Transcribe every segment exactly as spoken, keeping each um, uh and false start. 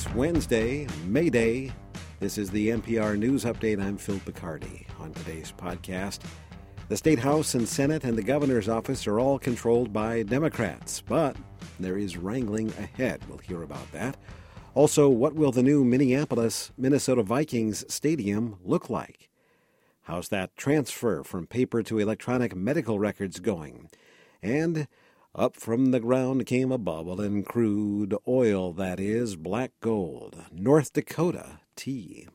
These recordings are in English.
It's Wednesday, May Day. This is the N P R News Update. I'm Phil Picardi. On today's podcast, the State House and Senate and the governor's office are all controlled by Democrats, but there is wrangling ahead. We'll hear about that. Also, what will the new Minneapolis, Minnesota Vikings stadium look like? How's that transfer from paper to electronic medical records going? And up from the ground came a bubble in crude oil, that is, black gold, North Dakota tea.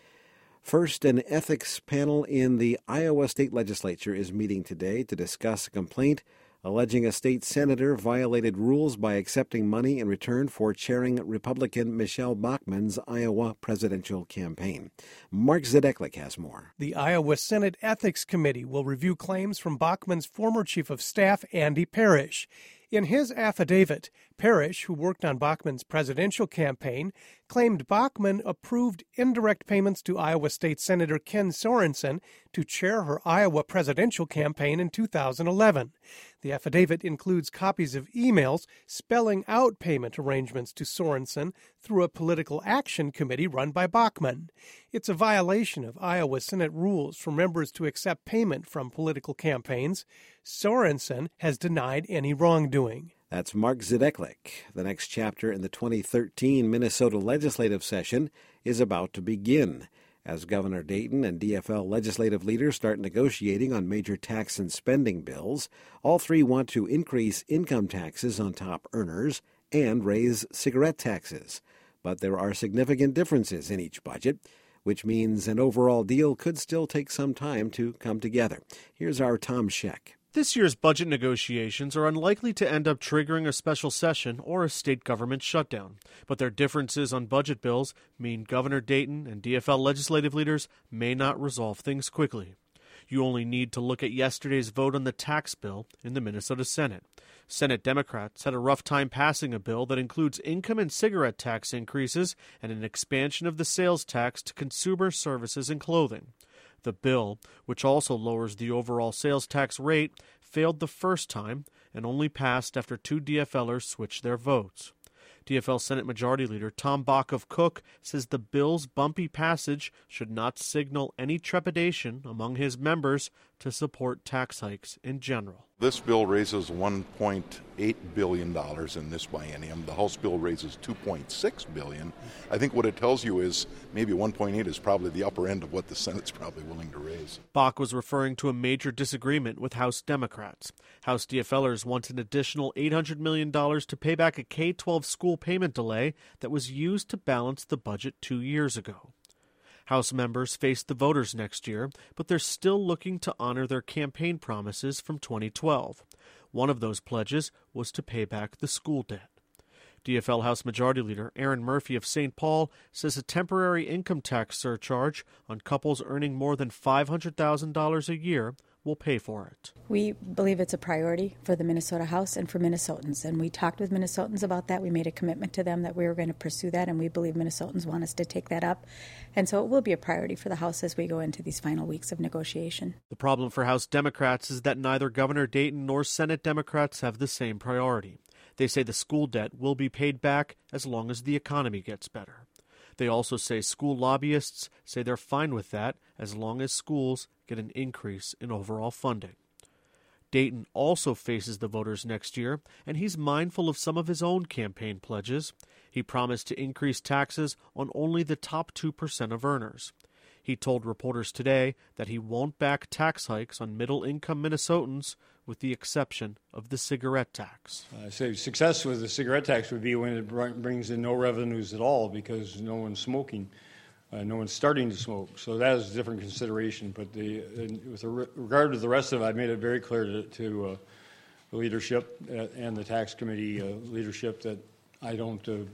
First, an ethics panel in the Iowa State Legislature is meeting today to discuss a complaint alleging a state senator violated rules by accepting money in return for chairing Republican Michelle Bachmann's Iowa presidential campaign. Mark Zedeklik has more. The Iowa Senate Ethics Committee will review claims from Bachmann's former chief of staff, Andy Parrish. In his affidavit, Parrish, who worked on Bachmann's presidential campaign, claimed Bachmann approved indirect payments to Iowa State Senator Ken Sorensen to chair her Iowa presidential campaign in two thousand eleven. The affidavit includes copies of emails spelling out payment arrangements to Sorensen through a political action committee run by Bachmann. It's a violation of Iowa Senate rules for members to accept payment from political campaigns. Sorensen has denied any wrongdoing. That's Mark Zedeklik. The next chapter in the twenty thirteen Minnesota legislative session is about to begin, as Governor Dayton and D F L legislative leaders start negotiating on major tax and spending bills. All three want to increase income taxes on top earners and raise cigarette taxes. But there are significant differences in each budget, which means an overall deal could still take some time to come together. Here's our Tom Scheck. This year's budget negotiations are unlikely to end up triggering a special session or a state government shutdown. But their differences on budget bills mean Governor Dayton and D F L legislative leaders may not resolve things quickly. You only need to look at yesterday's vote on the tax bill in the Minnesota Senate. Senate Democrats had a rough time passing a bill that includes income and cigarette tax increases and an expansion of the sales tax to consumer services and clothing. The bill, which also lowers the overall sales tax rate, failed the first time and only passed after two DFLers switched their votes. D F L Senate Majority Leader Tom Bach of Cook says the bill's bumpy passage should not signal any trepidation among his members to support tax hikes in general. This bill raises one point eight billion dollars in this biennium. The House bill raises two point six billion dollars. I think what it tells you is maybe one point eight is probably the upper end of what the Senate's probably willing to raise. Bach was referring to a major disagreement with House Democrats. House DFLers want an additional eight hundred million dollars to pay back a K twelve school payment delay that was used to balance the budget two years ago. House members face the voters next year, but they're still looking to honor their campaign promises from twenty twelve. One of those pledges was to pay back the school debt. D F L House Majority Leader Erin Murphy of Saint Paul says a temporary income tax surcharge on couples earning more than five hundred thousand dollars a year will pay for it. We believe it's a priority for the Minnesota House and for Minnesotans, and we talked with Minnesotans about that. We made a commitment to them that we were going to pursue that, and we believe Minnesotans want us to take that up. And so it will be a priority for the House as we go into these final weeks of negotiation. The problem for House Democrats is that neither Governor Dayton nor Senate Democrats have the same priority. They say the school debt will be paid back as long as the economy gets better. They also say school lobbyists say they're fine with that as long as schools get an increase in overall funding. Dayton also faces the voters next year, and he's mindful of some of his own campaign pledges. He promised to increase taxes on only the top two percent of earners. He told reporters today that he won't back tax hikes on middle-income Minnesotans, with the exception of the cigarette tax. I say success with the cigarette tax would be when it brings in no revenues at all because no one's smoking, uh, no one's starting to smoke. So that is a different consideration. But the, with regard to the rest of it, I made it very clear to, to uh, the leadership and the tax committee uh, leadership that I don't. Uh,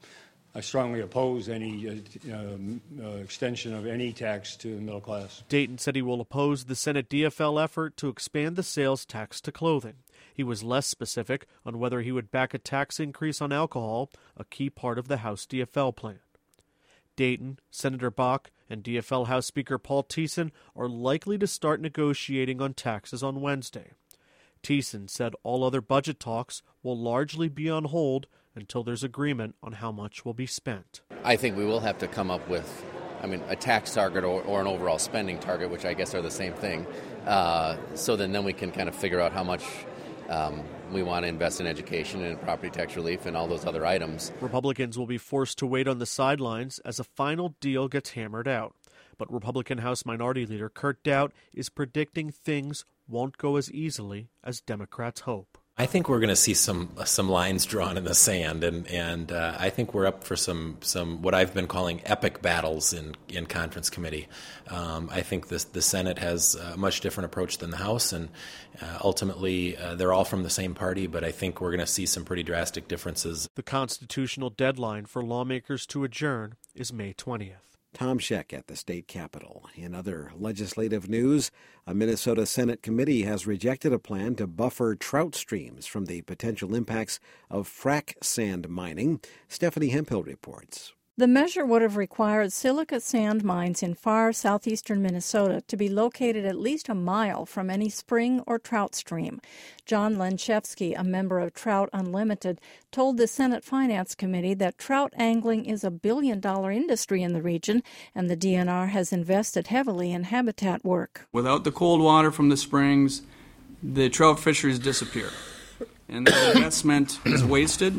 I strongly oppose any uh, um, uh, extension of any tax to the middle class. Dayton said he will oppose the Senate D F L effort to expand the sales tax to clothing. He was less specific on whether he would back a tax increase on alcohol, a key part of the House D F L plan. Dayton, Senator Bach, and D F L House Speaker Paul Thiessen are likely to start negotiating on taxes on Wednesday. Thiessen said all other budget talks will largely be on hold until there's agreement on how much will be spent. I think we will have to come up with, I mean, a tax target or, or an overall spending target, which I guess are the same thing. Uh, so then, then we can kind of figure out how much um, we want to invest in education and property tax relief and all those other items. Republicans will be forced to wait on the sidelines as a final deal gets hammered out. But Republican House Minority Leader Kurt Daudt is predicting things won't go as easily as Democrats hope. I think we're going to see some some lines drawn in the sand, and and uh, I think we're up for some some what I've been calling epic battles in, in conference committee. Um, I think this, the Senate has a much different approach than the House, and uh, ultimately uh, they're all from the same party, but I think we're going to see some pretty drastic differences. The constitutional deadline for lawmakers to adjourn is May twentieth. Tom Scheck at the state capitol. In other legislative news, a Minnesota Senate committee has rejected a plan to buffer trout streams from the potential impacts of frac sand mining. Stephanie Hemphill reports. The measure would have required silica sand mines in far southeastern Minnesota to be located at least a mile from any spring or trout stream. John Lenchevsky, a member of Trout Unlimited, told the Senate Finance Committee that trout angling is a billion-dollar industry in the region, and the D N R has invested heavily in habitat work. Without the cold water from the springs, the trout fisheries disappear, and the investment is wasted.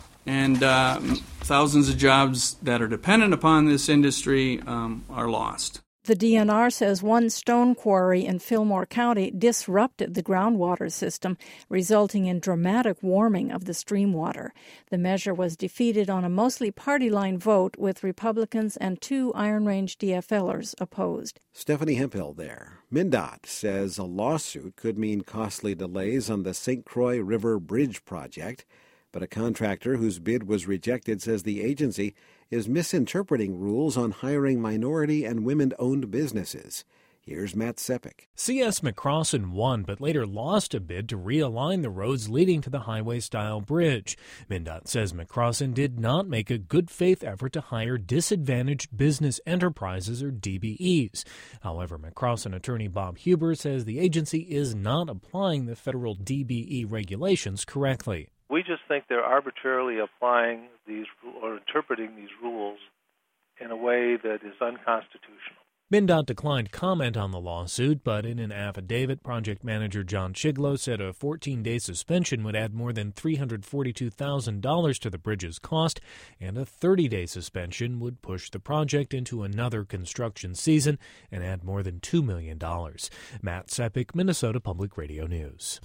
And uh, thousands of jobs that are dependent upon this industry um, are lost. The D N R says one stone quarry in Fillmore County disrupted the groundwater system, resulting in dramatic warming of the stream water. The measure was defeated on a mostly party-line vote, with Republicans and two Iron Range DFLers opposed. Stephanie Hemphill there. MnDOT says a lawsuit could mean costly delays on the Saint Croix River Bridge project. But a contractor whose bid was rejected says the agency is misinterpreting rules on hiring minority and women-owned businesses. Here's Matt Sepik. C S McCrossin won, but later lost a bid to realign the roads leading to the highway-style bridge. MnDOT says McCrossin did not make a good-faith effort to hire disadvantaged business enterprises, or D B Es. However, McCrossin attorney Bob Huber says the agency is not applying the federal D B E regulations correctly. We just think they're arbitrarily applying these or interpreting these rules in a way that is unconstitutional. MnDOT declined comment on the lawsuit, but in an affidavit, project manager John Chiglo said a fourteen-day suspension would add more than three hundred forty-two thousand dollars to the bridge's cost, and a thirty-day suspension would push the project into another construction season and add more than two million dollars. Matt Sepik, Minnesota Public Radio News.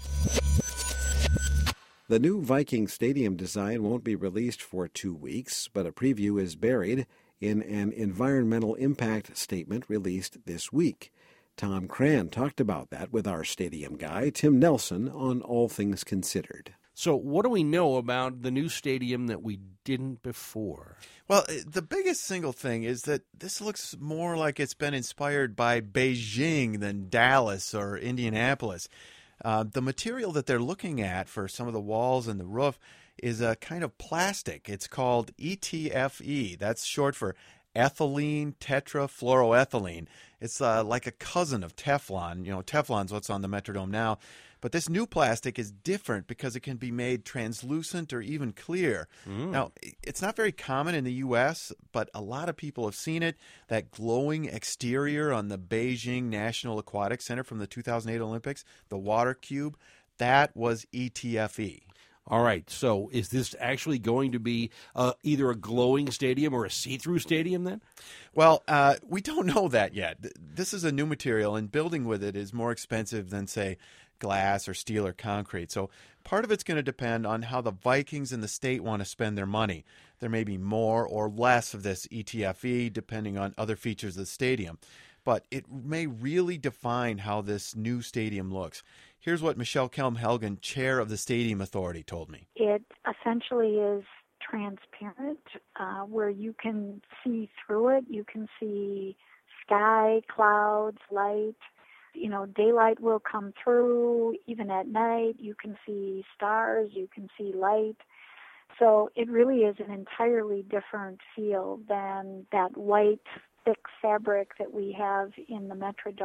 The new Viking Stadium design won't be released for two weeks, but a preview is buried in an environmental impact statement released this week. Tom Cran talked about that with our stadium guy, Tim Nelson, on All Things Considered. So what do we know about the new stadium that we didn't before? Well, the biggest single thing is that this looks more like it's been inspired by Beijing than Dallas or Indianapolis. Uh, the material that they're looking at for some of the walls and the roof is a kind of plastic. It's called E T F E. That's short for ethylene tetrafluoroethylene. It's uh, like a cousin of Teflon. You know, Teflon's what's on the Metrodome now. But this new plastic is different because it can be made translucent or even clear. Mm. Now, it's not very common in the U S, but a lot of people have seen it. That glowing exterior on the Beijing National Aquatic Center from the two thousand eight Olympics, the water cube, that was E T F E. All right, so is this actually going to be uh, either a glowing stadium or a see-through stadium then? Well, uh, we don't know that yet. This is a new material, and building with it is more expensive than, say, glass or steel or concrete. So part of it's going to depend on how the Vikings and the state want to spend their money. There may be more or less of this E T F E depending on other features of the stadium. But it may really define how this new stadium looks. Here's what Michelle Kelm-Helgen, chair of the Stadium Authority, told me. It essentially is transparent, uh, where you can see through it. You can see sky, clouds, light. You know, daylight will come through. Even at night, you can see stars, you can see light. So it really is an entirely different feel than that white, thick fabric that we have in the Metrodome.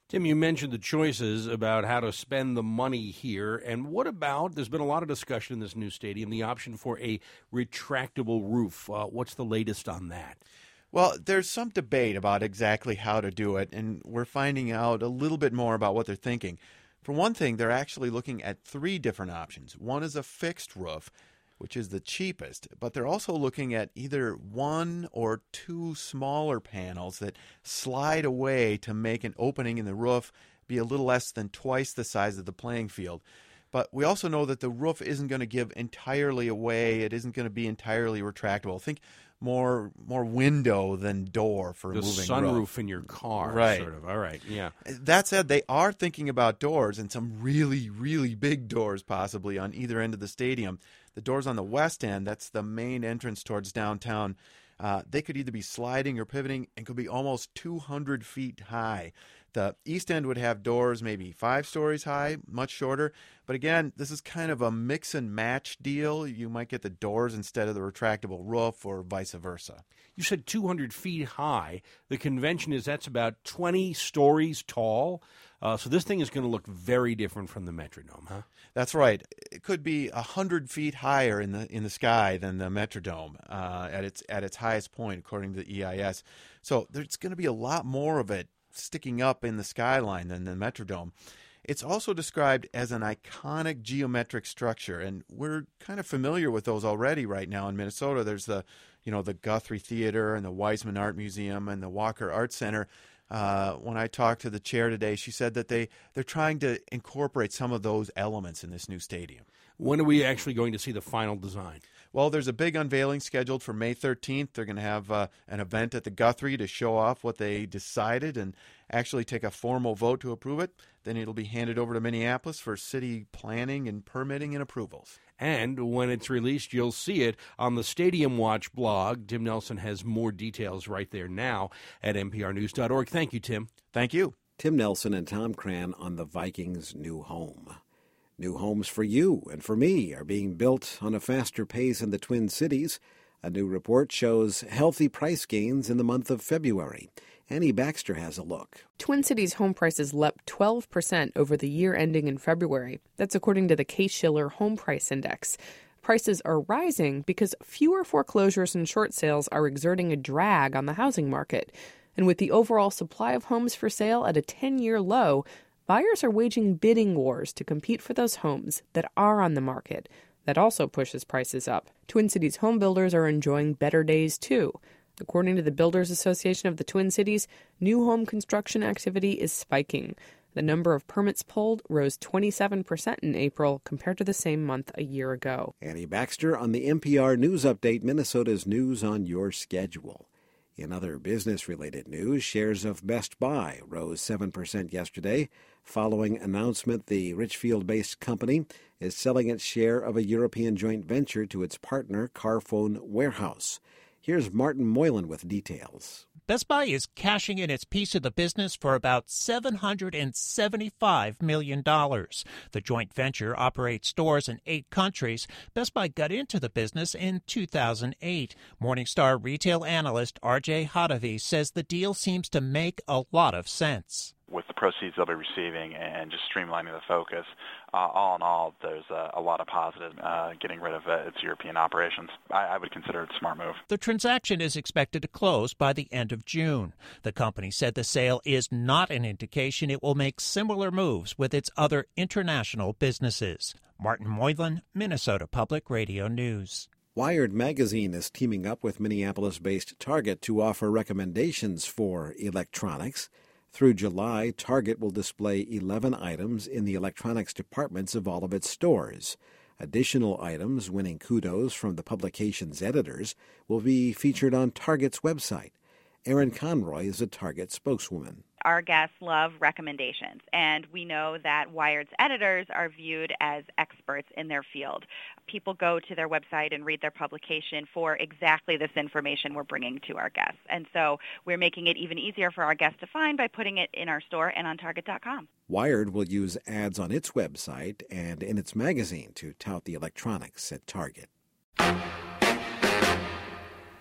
Tim, you mentioned the choices about how to spend the money here. And what about, there's been a lot of discussion in this new stadium, the option for a retractable roof. Uh, what's the latest on that? Well, there's some debate about exactly how to do it, and we're finding out a little bit more about what they're thinking. For one thing, they're actually looking at three different options. One is a fixed roof, which is the cheapest, but they're also looking at either one or two smaller panels that slide away to make an opening in the roof be a little less than twice the size of the playing field. But we also know that the roof isn't going to give entirely away. It isn't going to be entirely retractable. Think more more window than door for a the moving sunroof roof. in your car, right. sort of. All right, yeah. That said, they are thinking about doors, and some really, really big doors possibly on either end of the stadium. The doors on the west end, that's the main entrance towards downtown, uh, they could either be sliding or pivoting and could be almost two hundred feet high. The east end would have doors maybe five stories high, much shorter. But again, this is kind of a mix and match deal. You might get the doors instead of the retractable roof or vice versa. You said two hundred feet high. The convention is that's about twenty stories tall. Uh, so this thing is going to look very different from the Metrodome, huh? That's right. It could be one hundred feet higher in the in the sky than the Metrodome uh, at its at its highest point, according to the E I S. So there's going to be a lot more of it sticking up in the skyline than the Metrodome. It's also described as an iconic geometric structure, and we're kind of familiar with those already right now in Minnesota. There's the, you know, the Guthrie Theater and the Weizmann Art Museum and the Walker Art Center. Uh, when I talked to the chair today, she said that they, they're trying to incorporate some of those elements in this new stadium. When are we actually going to see the final design? Well, there's a big unveiling scheduled for May thirteenth. They're going to have uh, an event at the Guthrie to show off what they decided and actually take a formal vote to approve it. Then it'll be handed over to Minneapolis for city planning and permitting and approvals. And when it's released, you'll see it on the Stadium Watch blog. Tim Nelson has more details right there now at N P R news dot org. Thank you, Tim. Thank you. Tim Nelson and Tom Cran on the Vikings' new home. New homes for you and for me are being built on a faster pace in the Twin Cities. A new report shows healthy price gains in the month of February. Annie Baxter has a look. Twin Cities home prices leapt twelve percent over the year ending in February. That's according to the Case-Shiller Home Price Index. Prices are rising because fewer foreclosures and short sales are exerting a drag on the housing market. And with the overall supply of homes for sale at a ten-year low, buyers are waging bidding wars to compete for those homes that are on the market. That also pushes prices up. Twin Cities home builders are enjoying better days, too. According to the Builders Association of the Twin Cities, new home construction activity is spiking. The number of permits pulled rose twenty-seven percent in April compared to the same month a year ago. Annie Baxter on the N P R News Update, Minnesota's news on your schedule. In other business-related news, shares of Best Buy rose seven percent yesterday following announcement the Richfield-based company is selling its share of a European joint venture to its partner, Carphone Warehouse. Here's Martin Moylan with details. Best Buy is cashing in its piece of the business for about seven hundred seventy-five million dollars. The joint venture operates stores in eight countries. Best Buy got into the business in two thousand eight. Morningstar retail analyst R J Hadavi says the deal seems to make a lot of sense. With the proceeds they'll be receiving and just streamlining the focus, uh, all in all, there's a, a lot of positive uh, getting rid of uh, its European operations. I, I would consider it a smart move. The transaction is expected to close by the end of June. The company said the sale is not an indication it will make similar moves with its other international businesses. Martin Moylan, Minnesota Public Radio News. Wired magazine is teaming up with Minneapolis-based Target to offer recommendations for electronics. Through July, Target will display eleven items in the electronics departments of all of its stores. Additional items winning kudos from the publication's editors will be featured on Target's website. Erin Conroy is a Target spokeswoman. Our guests love recommendations, and we know that Wired's editors are viewed as experts in their field. People go to their website and read their publication for exactly this information we're bringing to our guests. And so we're making it even easier for our guests to find by putting it in our store and on Target dot com. Wired will use ads on its website and in its magazine to tout the electronics at Target.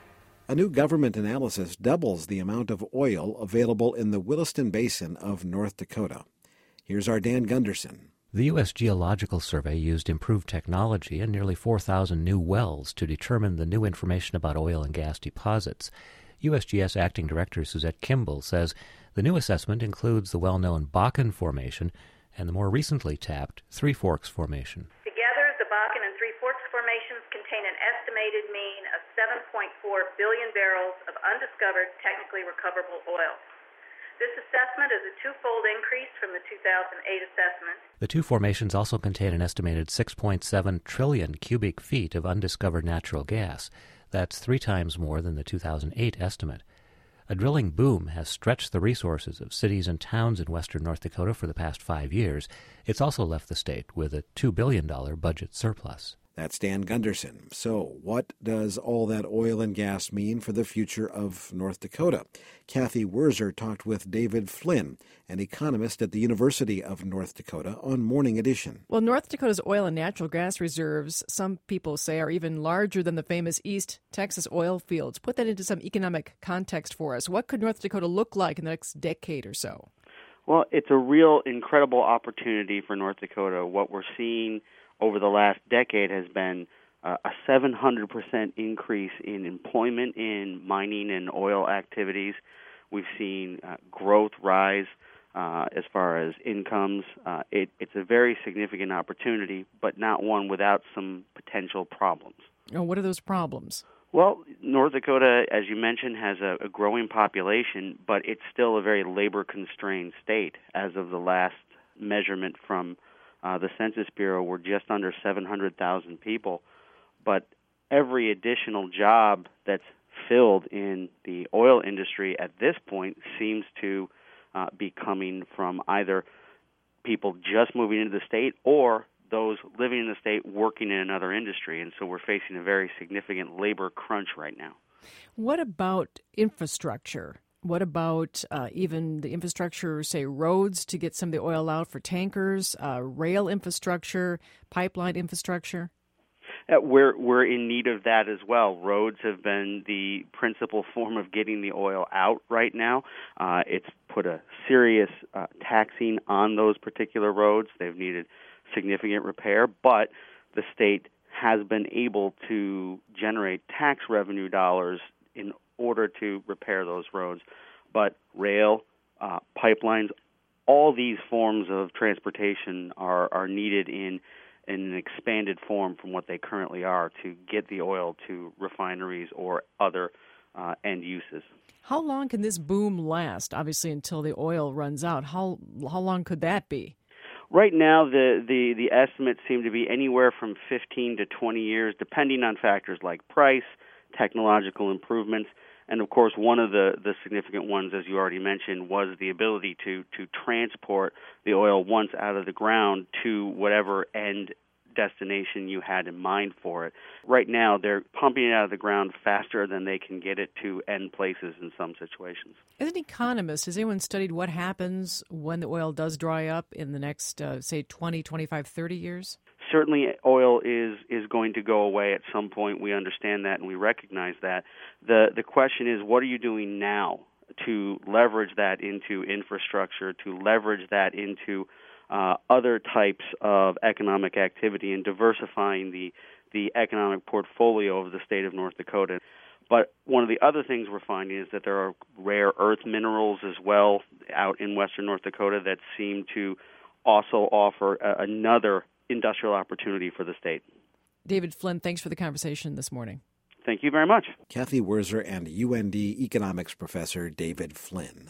A new government analysis doubles the amount of oil available in the Williston Basin of North Dakota. Here's our Dan Gunderson. The U S Geological Survey used improved technology and nearly four thousand new wells to determine the new information about oil and gas deposits. U S G S Acting Director Suzette Kimball says the new assessment includes the well-known Bakken Formation and the more recently tapped Three Forks Formation. Together, the Bakken and Three Forks formations contain an estimated mean of seven point four billion barrels of undiscovered, technically recoverable oil. This assessment is a twofold increase from the two thousand eight assessment. The two formations also contain an estimated six point seven trillion cubic feet of undiscovered natural gas. That's three times more than the two thousand eight estimate. A drilling boom has stretched the resources of cities and towns in western North Dakota for the past five years. It's also left the state with a two billion dollars budget surplus. That's Dan Gunderson. So what does all that oil and gas mean for the future of North Dakota? Kathy Wurzer talked with David Flynn, an economist at the University of North Dakota, on Morning Edition. Well, North Dakota's oil and natural gas reserves, some people say, are even larger than the famous East Texas oil fields. Put that into some economic context for us. What could North Dakota look like in the next decade or so? Well, it's a real incredible opportunity for North Dakota. What we're seeing over the last decade has been uh, a seven hundred percent increase in employment in mining and oil activities. We've seen uh, growth rise uh, as far as incomes. Uh, it, it's a very significant opportunity, but not one without some potential problems. Oh, what are those problems? Well, North Dakota, as you mentioned, has a, a growing population, but it's still a very labor-constrained state. As of the last measurement from Uh, the Census Bureau, were just under seven hundred thousand people, but every additional job that's filled in the oil industry at this point seems to uh, be coming from either people just moving into the state or those living in the state working in another industry, and so we're facing a very significant labor crunch right now. What about infrastructure? What about uh, even the infrastructure, say, roads to get some of the oil out for tankers, uh, rail infrastructure, pipeline infrastructure? Uh, we're we're in need of that as well. Roads have been the principal form of getting the oil out right now. Uh, it's put a serious uh, taxing on those particular roads. They've needed significant repair, but the state has been able to generate tax revenue dollars in order to repair those roads. But rail, uh, pipelines, all these forms of transportation are, are needed in, in an expanded form from what they currently are to get the oil to refineries or other uh, end uses. How long can this boom last, obviously, until the oil runs out? How how long could that be? Right now, the, the, the estimates seem to be anywhere from fifteen to twenty years, depending on factors like price, technological improvements, and of course one of the, the significant ones, as you already mentioned, was the ability to, to transport the oil once out of the ground to whatever end destination you had in mind for it. Right now, they're pumping it out of the ground faster than they can get it to end places in some situations. As an economist, has anyone studied what happens when the oil does dry up in the next, uh, say, twenty, twenty-five, thirty years? Certainly, oil is, is going to go away at some point. We understand that and we recognize that. The the question is, what are you doing now to leverage that into infrastructure, to leverage that into uh, other types of economic activity and diversifying the, the economic portfolio of the state of North Dakota? But one of the other things we're finding is that there are rare earth minerals as well out in western North Dakota that seem to also offer a, another industrial opportunity for the state. David Flynn, thanks for the conversation this morning. Thank you very much. Kathy Wurzer and U N D economics professor David Flynn.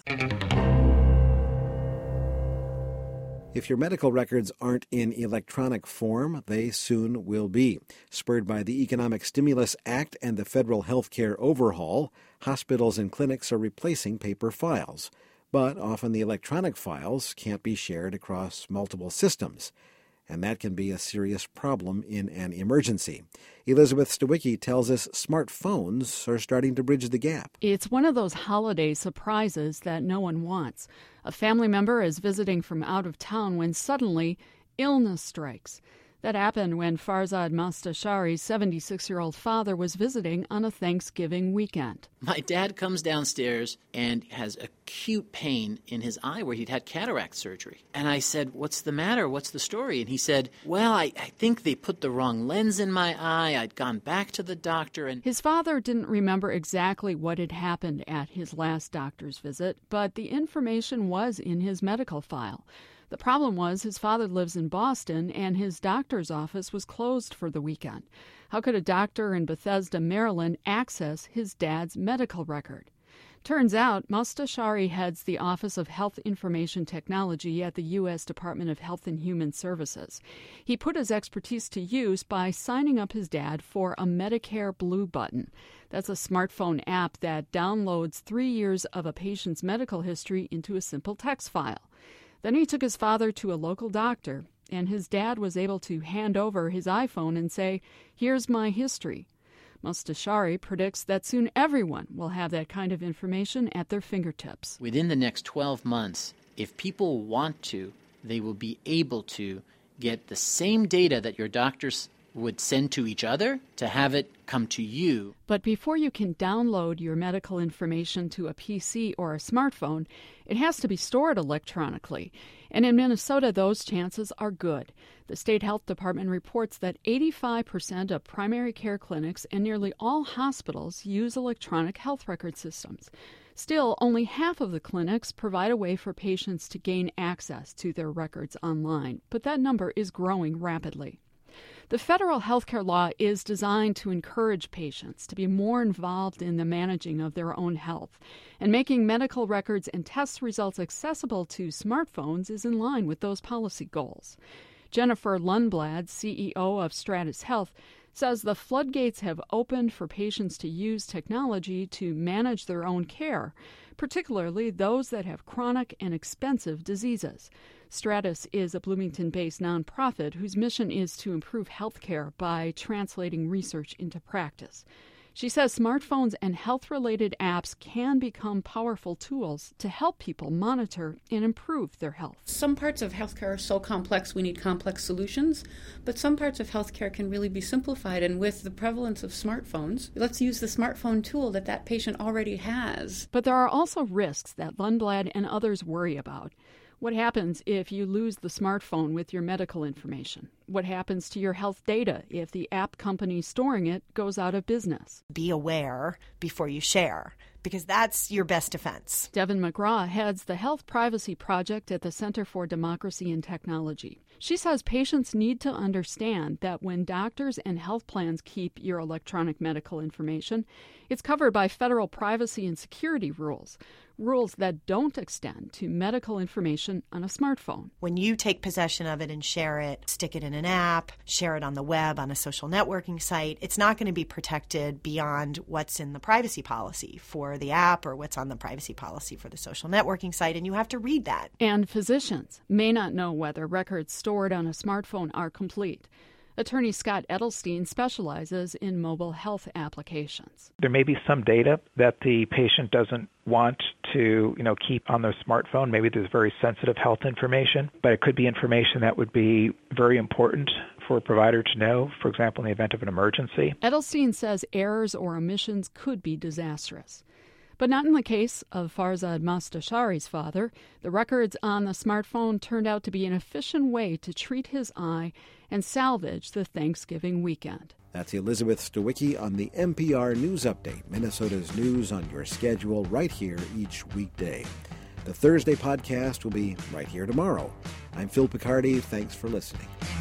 If your medical records aren't in electronic form, they soon will be. Spurred by the Economic Stimulus Act and the federal health care overhaul, hospitals and clinics are replacing paper files. But often the electronic files can't be shared across multiple systems, and that can be a serious problem in an emergency. Elizabeth Stawicki tells us smartphones are starting to bridge the gap. It's one of those holiday surprises that no one wants. A family member is visiting from out of town when suddenly illness strikes. That happened when Farzad Mostashari's seventy-six-year-old father was visiting on a Thanksgiving weekend. My dad comes downstairs and has acute pain in his eye where he'd had cataract surgery. And I said, "What's the matter? What's the story?" And he said, "Well, I, I think they put the wrong lens in my eye. I'd gone back to the doctor and..." His father didn't remember exactly what had happened at his last doctor's visit, but the information was in his medical file. The problem was his father lives in Boston and his doctor's office was closed for the weekend. How could a doctor in Bethesda, Maryland, access his dad's medical record? Turns out, Mostashari heads the Office of Health Information Technology at the U S Department of Health and Human Services. He put his expertise to use by signing up his dad for a Medicare Blue Button. That's a smartphone app that downloads three years of a patient's medical history into a simple text file. Then he took his father to a local doctor, and his dad was able to hand over his iPhone and say, "Here's my history." Mostashari predicts that soon everyone will have that kind of information at their fingertips. Within the next twelve months, if people want to, they will be able to get the same data that your doctors would send to each other to have it come to you. But before you can download your medical information to a P C or a smartphone, it has to be stored electronically. And in Minnesota, those chances are good. The state health department reports that eighty-five percent of primary care clinics and nearly all hospitals use electronic health record systems. Still, only half of the clinics provide a way for patients to gain access to their records online, but that number is growing rapidly. The federal healthcare law is designed to encourage patients to be more involved in the managing of their own health, and making medical records and test results accessible to smartphones is in line with those policy goals. Jennifer Lundblad, C E O of Stratus Health, says the floodgates have opened for patients to use technology to manage their own care, particularly those that have chronic and expensive diseases. Stratus is a Bloomington-based nonprofit whose mission is to improve health care by translating research into practice. She says smartphones and health-related apps can become powerful tools to help people monitor and improve their health. Some parts of healthcare are so complex we need complex solutions, but some parts of healthcare can really be simplified. And with the prevalence of smartphones, let's use the smartphone tool that that patient already has. But there are also risks that Lundblad and others worry about. What happens if you lose the smartphone with your medical information? What happens to your health data if the app company storing it goes out of business? Be aware before you share, because that's your best defense. Devin McGraw heads the Health Privacy Project at the Center for Democracy and Technology. She says patients need to understand that when doctors and health plans keep your electronic medical information, it's covered by federal privacy and security rules, rules that don't extend to medical information on a smartphone. When you take possession of it and share it, stick it in an app, share it on the web, on a social networking site, it's not going to be protected beyond what's in the privacy policy for the app or what's on the privacy policy for the social networking site, and you have to read that. And physicians may not know whether records stored on a smartphone are complete. Attorney Scott Edelstein specializes in mobile health applications. There may be some data that the patient doesn't want to, you know, keep on their smartphone. Maybe there's very sensitive health information, but it could be information that would be very important for a provider to know, for example, in the event of an emergency. Edelstein says errors or omissions could be disastrous. But not in the case of Farzad Mostashari's father. The records on the smartphone turned out to be an efficient way to treat his eye and salvage the Thanksgiving weekend. That's Elizabeth Stawicki on the N P R News Update, Minnesota's news on your schedule right here each weekday. The Thursday podcast will be right here tomorrow. I'm Phil Picardi. Thanks for listening.